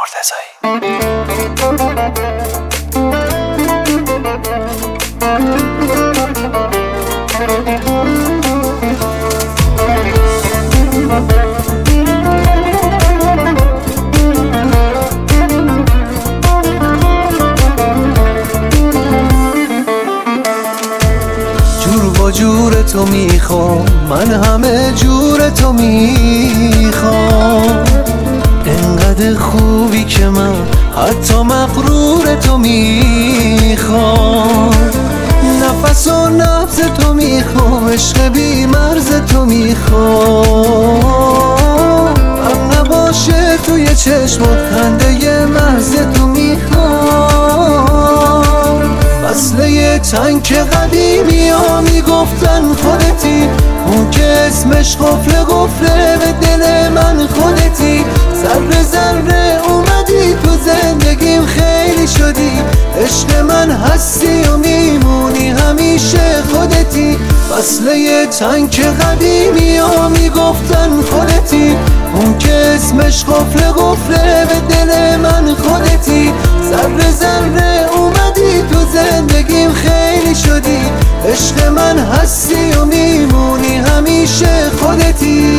مرتضایی. جور تو میخوام، من همه جور تو میخوام. انقدر خوبی که من حتی مغرور تو میخوام. نفس و نبض تو میخوام، عشق بی مرز تو میخوام. هم نباشه توی چشمات خنده محض تو میخوام. فصله تنک قدیمی ها میگفتن خودتی، اون که اسمش قفله قفله به دل من خودتی. ذره ذره اومدی تو زندگیم خیلی شدی، عشق من هستی و میمونی همیشه خودتی. فصله تنک قدیمی ها میگفتن خودتی، اون که اسمش قفله قفله به دل من خودتی. ذره ذره اومدی تو زندگیم خیلی شدی، عشق من هستی و میمونی همیشه خودتی.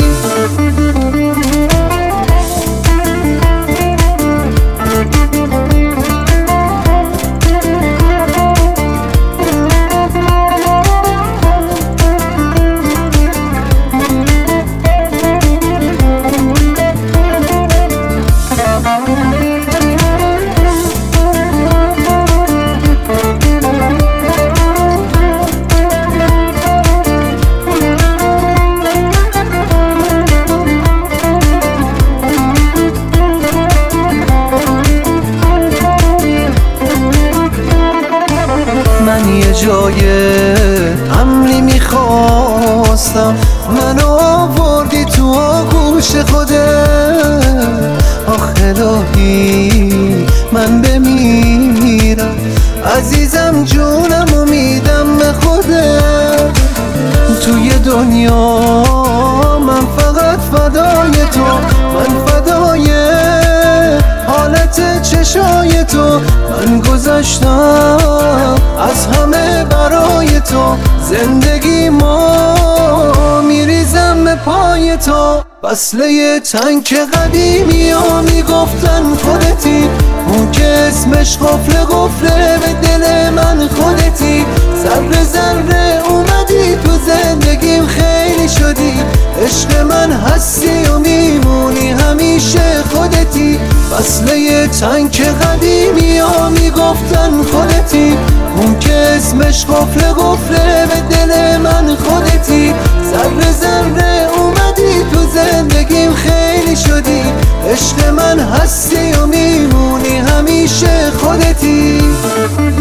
من یه جای امنی میخواستم، منو آوردی تو آغوش خودت. آخ الهی من بمیرم، عزیزم جونم و میدم به خودت. توی دنیا من فقط فدای تو، من فدای حالت چشای تو. من گذشتم از همه برای تو، زندگی ما میریزم به پای تو. فصله تنک قدیمی ها میگفتن خودتی، اون که اسمش قفله قفله به دل من خودتی. ذره ذره اومدی تو زندگیم خیلی شدی، عشق من هستی و میمونی همیشه خودتی. فصله تنک قدیمی ها میگفتن خودتی، اون که اسمش قفله قفله به دل من خودتی. ذره ذره اومدی تو زندگیم خیلی شدی، عشق من هستی و میمونی همیشه خودتی.